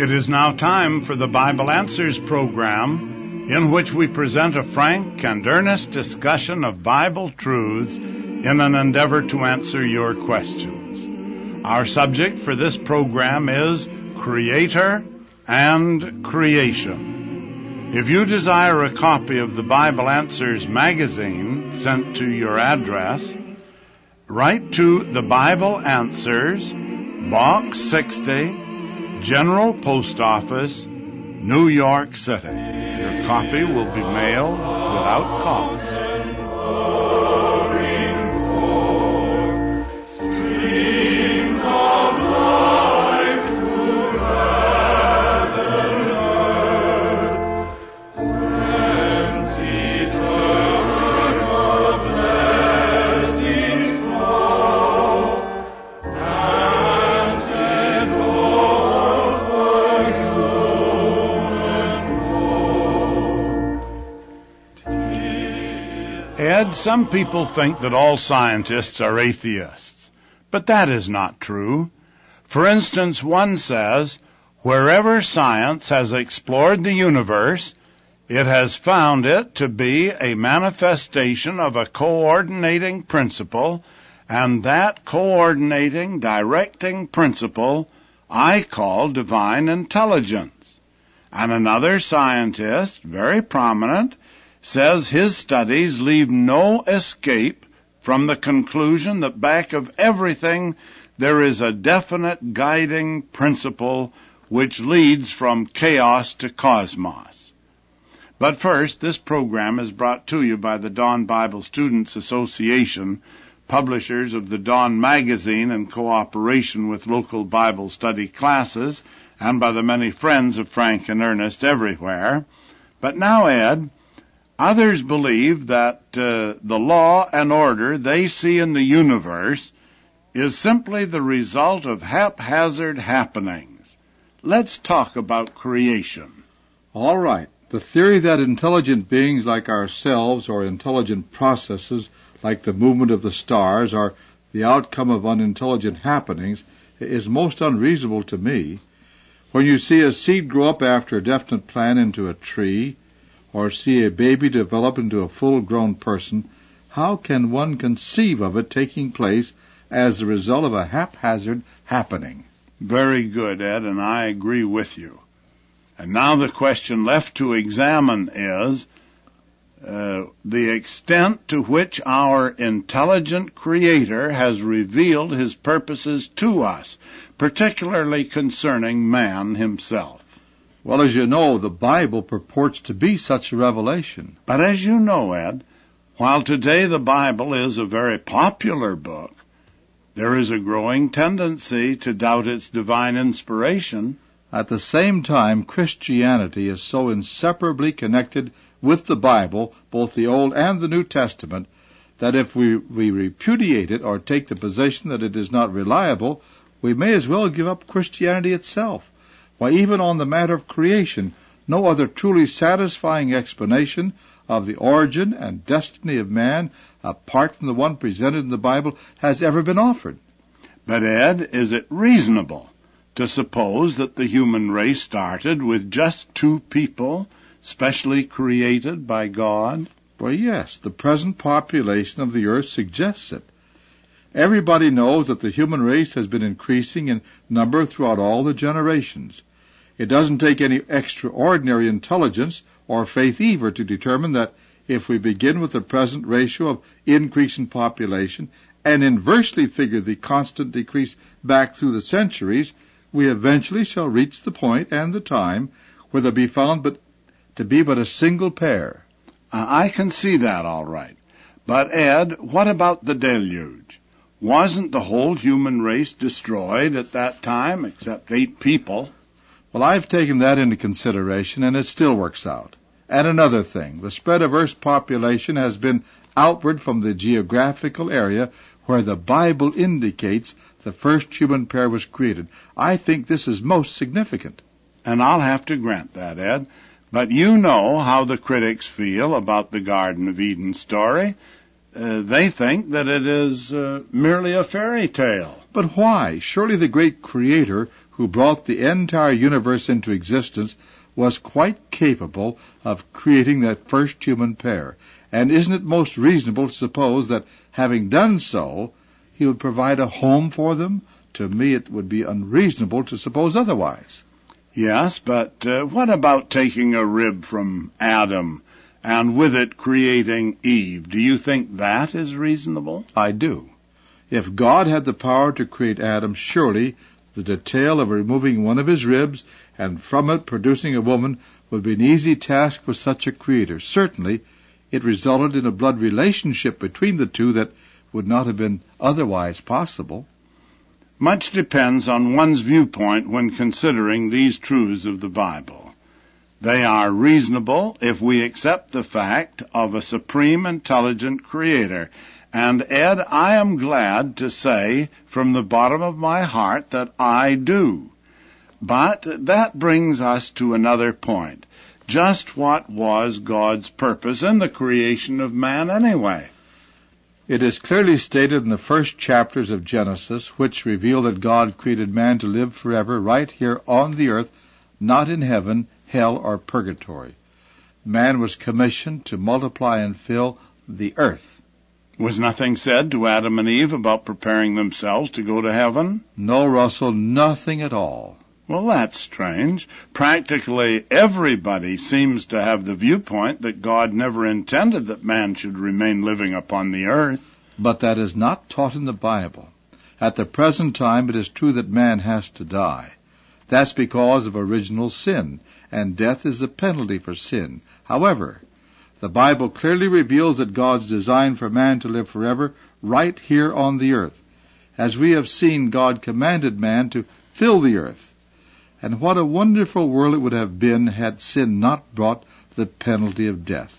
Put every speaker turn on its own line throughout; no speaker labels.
It is now time for the Bible Answers program, in which we present a frank and earnest discussion of Bible truths in an endeavor to answer your questions. Our subject for this program is Creator and Creation. If you desire a copy of the Bible Answers magazine sent to your address, write to the Bible Answers, Box 60, General Post Office, New York City. Your copy will be mailed without cost. Ed, some people think that all scientists are atheists, but that is not true. For instance, one says, wherever science has explored the universe, it has found it to be a manifestation of a coordinating principle, and that coordinating, directing principle I call divine intelligence. And another scientist, very prominent, says his studies leave no escape from the conclusion that back of everything there is a definite guiding principle which leads from chaos to cosmos. But first, this program is brought to you by the Dawn Bible Students Association, publishers of the Dawn magazine in cooperation with local Bible study classes, and by the many friends of Frank and Ernest everywhere. But now, Ed, others believe that the law and order they see in the universe is simply the result of haphazard happenings. Let's talk about creation.
All right. The theory that intelligent beings like ourselves or intelligent processes like the movement of the stars are the outcome of unintelligent happenings is most unreasonable to me. When you see a seed grow up after a definite plan into a tree, or see a baby develop into a full-grown person, how can one conceive of it taking place as the result of a haphazard happening?
Very good, Ed, and I agree with you. And now the question left to examine is the extent to which our intelligent Creator has revealed His purposes to us, particularly concerning man himself.
Well, as you know, the Bible purports to be such a revelation.
But as you know, Ed, while today the Bible is a very popular book, there is a growing tendency to doubt its divine inspiration.
At the same time, Christianity is so inseparably connected with the Bible, both the Old and the New Testament, that if we repudiate it or take the position that it is not reliable, we may as well give up Christianity itself. Why, even on the matter of creation, no other truly satisfying explanation of the origin and destiny of man, apart from the one presented in the Bible, has ever been offered.
But, Ed, is it reasonable to suppose that the human race started with just two people, specially created by God?
Well, yes, the present population of the earth suggests it. Everybody knows that the human race has been increasing in number throughout all the generations. It doesn't take any extraordinary intelligence or faith either to determine that if we begin with the present ratio of increase in population and inversely figure the constant decrease back through the centuries, we eventually shall reach the point and the time where there be found to be but a single pair.
I can see that all right. But, Ed, what about the deluge? Wasn't the whole human race destroyed at that time, except 8 people?
Well, I've taken that into consideration, and it still works out. And another thing, the spread of Earth's population has been outward from the geographical area where the Bible indicates the first human pair was created. I think this is most significant.
And I'll have to grant that, Ed. But you know how the critics feel about the Garden of Eden story. They think that it is merely a fairy tale.
But why? Surely the great Creator, who who brought the entire universe into existence, was quite capable of creating that first human pair. And isn't it most reasonable to suppose that, having done so, he would provide a home for them? To me, it would be unreasonable to suppose otherwise.
Yes, but what about taking a rib from Adam and with it creating Eve? Do you think that is reasonable?
I do. If God had the power to create Adam, surely the detail of removing one of his ribs and from it producing a woman would be an easy task for such a creator. Certainly, it resulted in a blood relationship between the two that would not have been otherwise possible.
Much depends on one's viewpoint when considering these truths of the Bible. They are reasonable if we accept the fact of a supreme intelligent creator. And Ed, I am glad to say from the bottom of my heart that I do. But that brings us to another point. Just what was God's purpose in the creation of man anyway?
It is clearly stated in the first chapters of Genesis, which reveal that God created man to live forever right here on the earth, not in heaven, hell, or purgatory. Man was commissioned to multiply and fill the earth.
Was nothing said to Adam and Eve about preparing themselves to go to heaven?
No, Russell, nothing at all.
Well, that's strange. Practically everybody seems to have the viewpoint that God never intended that man should remain living upon the earth.
But that is not taught in the Bible. At the present time, it is true that man has to die. That's because of original sin, and death is the penalty for sin. However, the Bible clearly reveals that God's design for man to live forever right here on the earth. As we have seen, God commanded man to fill the earth. And what a wonderful world it would have been had sin not brought the penalty of death.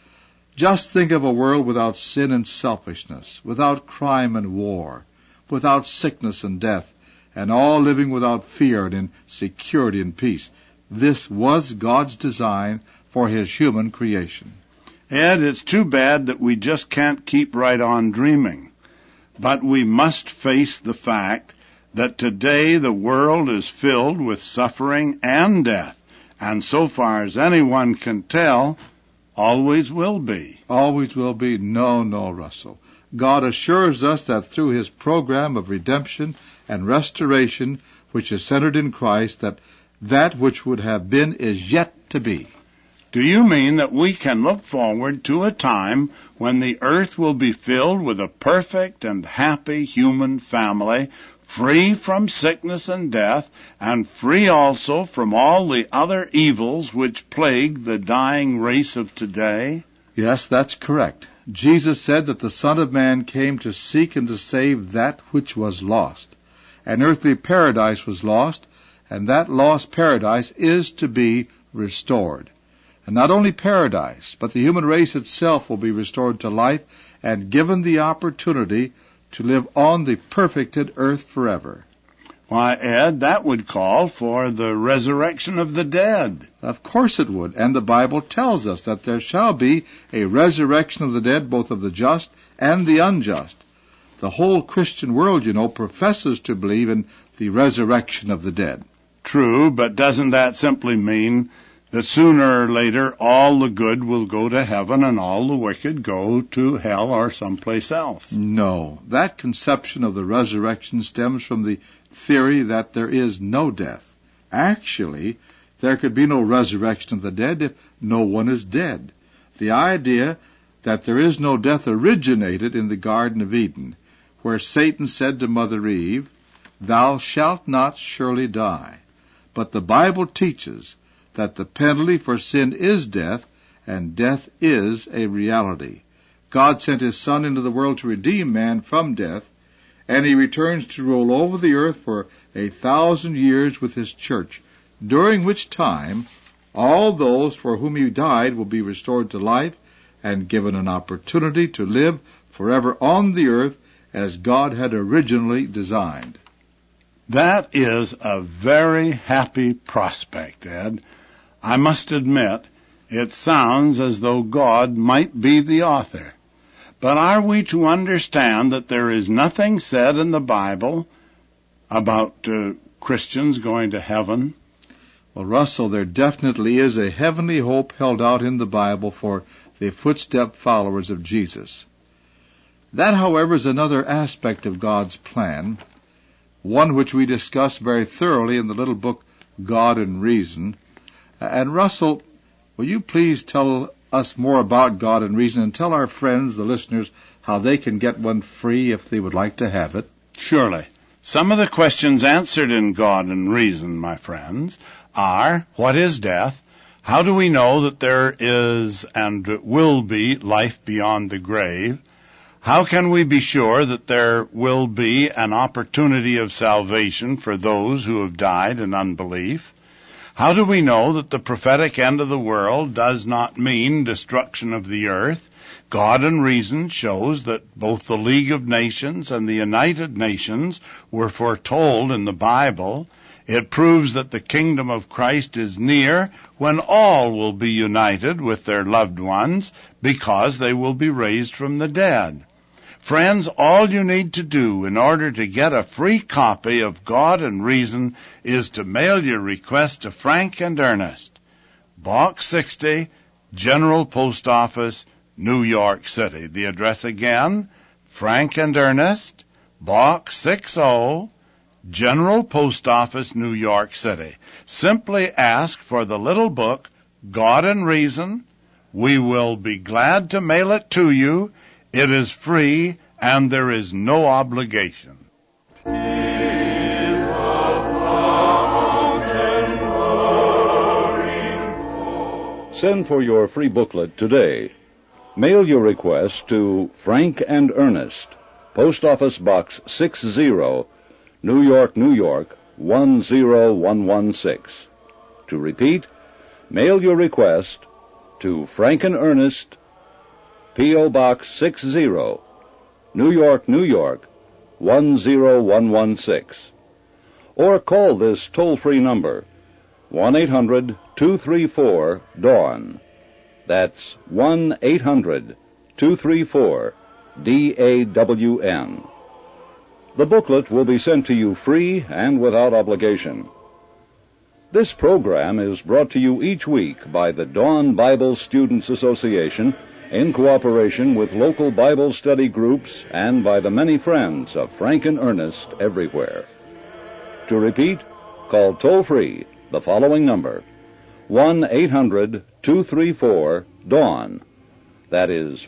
Just think of a world without sin and selfishness, without crime and war, without sickness and death, and all living without fear and in security and peace. This was God's design for his human creation.
Ed, it's too bad that we just can't keep right on dreaming. But we must face the fact that today the world is filled with suffering and death, and so far as anyone can tell, always will be.
Always will be? No, Russell. God assures us that through his program of redemption and restoration, which is centered in Christ, that which would have been is yet to be.
Do you mean that we can look forward to a time when the earth will be filled with a perfect and happy human family, free from sickness and death, and free also from all the other evils which plague the dying race of today?
Yes, that's correct. Jesus said that the Son of Man came to seek and to save that which was lost. An earthly paradise was lost, and that lost paradise is to be restored. And not only paradise, but the human race itself will be restored to life and given the opportunity to live on the perfected earth forever.
Why, Ed, that would call for the resurrection of the dead.
Of course it would, and the Bible tells us that there shall be a resurrection of the dead, both of the just and the unjust. The whole Christian world, professes to believe in the resurrection of the dead.
True, but doesn't that simply mean that sooner or later all the good will go to heaven and all the wicked go to hell or someplace else?
No. That conception of the resurrection stems from the theory that there is no death. Actually, there could be no resurrection of the dead if no one is dead. The idea that there is no death originated in the Garden of Eden, where Satan said to Mother Eve, "Thou shalt not surely die." But the Bible teaches that the penalty for sin is death, and death is a reality. God sent his Son into the world to redeem man from death, and he returns to rule over the earth for 1,000 years with his church, during which time all those for whom he died will be restored to life and given an opportunity to live forever on the earth as God had originally designed.
That is a very happy prospect, Ed. I must admit, it sounds as though God might be the author. But are we to understand that there is nothing said in the Bible about Christians going to heaven?
Well, Russell, there definitely is a heavenly hope held out in the Bible for the footstep followers of Jesus. That, however, is another aspect of God's plan, one which we discuss very thoroughly in the little book God and Reason. And Russell, will you please tell us more about God and Reason and tell our friends, the listeners, how they can get one free if they would like to have it?
Surely. Some of the questions answered in God and Reason, my friends, are, what is death? How do we know that there is and will be life beyond the grave? How can we be sure that there will be an opportunity of salvation for those who have died in unbelief? How do we know that the prophetic end of the world does not mean destruction of the earth? God and Reason shows that both the League of Nations and the United Nations were foretold in the Bible. It proves that the kingdom of Christ is near when all will be united with their loved ones because they will be raised from the dead. Friends, all you need to do in order to get a free copy of God and Reason is to mail your request to Frank and Ernest, Box 60, General Post Office, New York City. The address again, Frank and Ernest, Box 60, General Post Office, New York City. Simply ask for the little book, God and Reason. We will be glad to mail it to you. It is free, and there is no obligation.
Send for your free booklet today. Mail your request to Frank and Ernest, Post Office Box 60, New York, New York, 10116. To repeat, mail your request to Frank and Ernest, P.O. Box 60, New York, New York, 10116. Or call this toll-free number, 1-800-234-DAWN. That's 1-800-234-DAWN. The booklet will be sent to you free and without obligation. This program is brought to you each week by the Dawn Bible Students Association in cooperation with local Bible study groups and by the many friends of Frank and Ernest everywhere. To repeat, call toll-free the following number, 1-800-234-DAWN. That is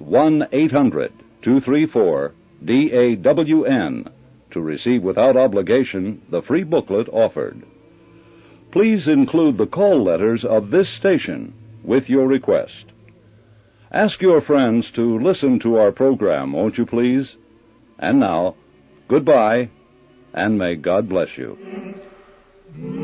1-800-234-DAWN to receive without obligation the free booklet offered. Please include the call letters of this station with your request. Ask your friends to listen to our program, won't you please? And now, goodbye, and may God bless you.